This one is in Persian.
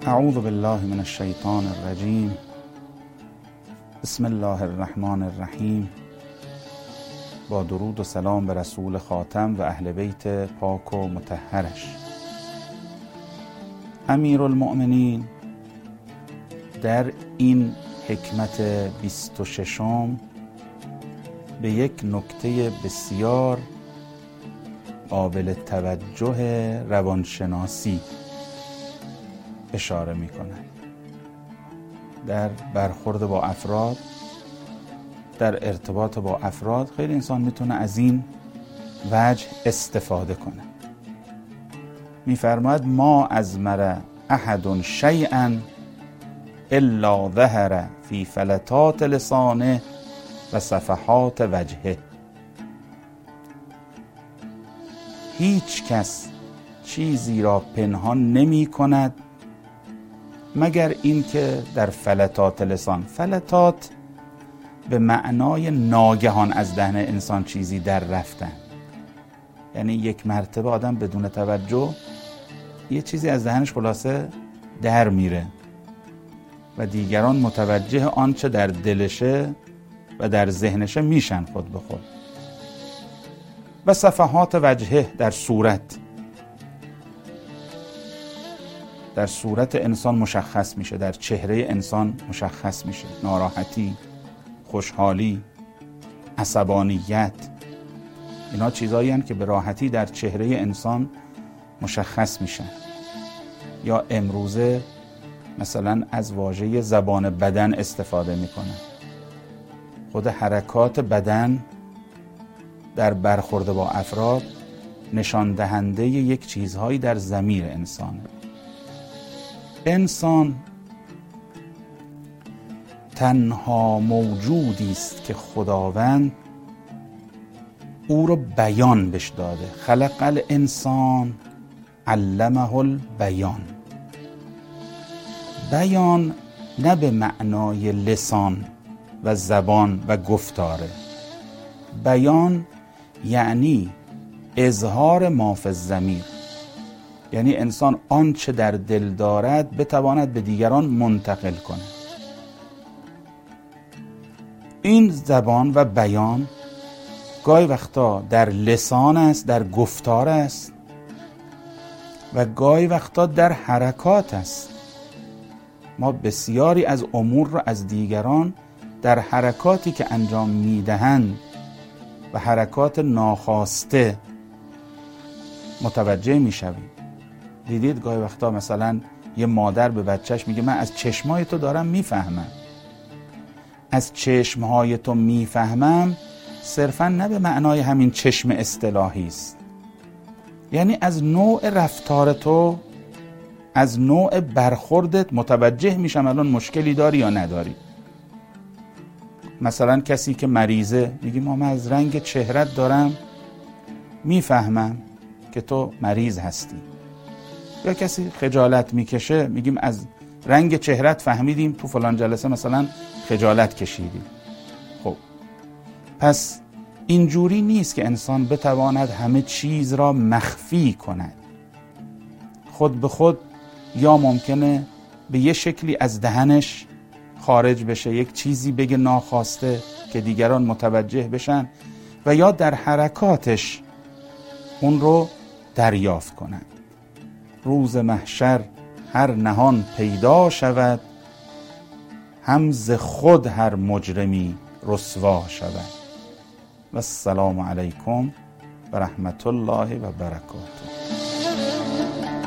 اعوذ بالله من الشیطان الرجیم. بسم الله الرحمن الرحیم. با درود و سلام به رسول خاتم و اهل بیت پاک و مطهرش. امیرالمؤمنین در این حکمت 26 به یک نکته بسیار قابل توجه روانشناسی اشاره می کند. در برخورد با افراد، در ارتباط با افراد، خیلی انسان میتونه از این وجه استفاده کنه. میفرماید ما از مر احد شیئا الا ظهر فی فلتات لسانه و صفحات وجهه. هیچ کس چیزی را پنهان نمی کند مگر اینکه در فلتات لسان، فلتات به معنای ناگهان از دهن انسان چیزی در رفتن، یعنی یک مرتبه آدم بدون توجه یه چیزی از دهنش خلاصه در میره و دیگران متوجه آنچه در دلشه و در ذهنشه میشن خود به خود. و صفحات وجهه در صورت انسان مشخص میشه، در چهره انسان مشخص میشه. ناراحتی، خوشحالی، عصبانیت، اینا چیزایی هستند که به راحتی در چهره انسان مشخص میشن. یا امروزه مثلا از واژه زبان بدن استفاده میکنن. خود حرکات بدن در برخورد با افراد نشان دهنده یک چیزهایی در ضمیر انسانه. انسان تنها موجودی است که خداوند او رو بیان بهش داده. خلق الانسان علمه البیان. بیان نه به معنای لسان و زبان و گفتاره. بیان یعنی اظهار ما فی الضمیر، یعنی انسان آنچه در دل دارد بتواند به دیگران منتقل کنه. این زبان و بیان گاهی وقتا در لسان است، در گفتار است و گاهی وقتا در حرکات است. ما بسیاری از امور را از دیگران در حرکاتی که انجام میدهند و حرکات ناخواسته متوجه میشویم. دیدید گاهی وقتا مثلا یه مادر به بچهش میگه من از چشمای تو دارم میفهمم. از چشمهای تو میفهمم صرفا نه به معنای همین چشم اصطلاحی است، یعنی از نوع رفتار تو، از نوع برخوردت متوجه میشم الان مشکلی داری یا نداری. مثلا کسی که مریضه میگیم من از رنگ چهرت دارم میفهمم که تو مریض هستی. یا کسی خجالت میکشه میگیم از رنگ چهرت فهمیدیم تو فلان جلسه مثلا خجالت کشیدی. خب پس اینجوری نیست که انسان بتواند همه چیز را مخفی کند. خود به خود یا ممکنه به یه شکلی از دهنش خارج بشه، یک چیزی بگه ناخواسته که دیگران متوجه بشن، و یا در حرکاتش اون رو دریافت کنند. روز محشر هر نهان پیدا شود، هم ز خود هر مجرمی رسوا شود. و السلام علیکم و رحمت الله و برکاته.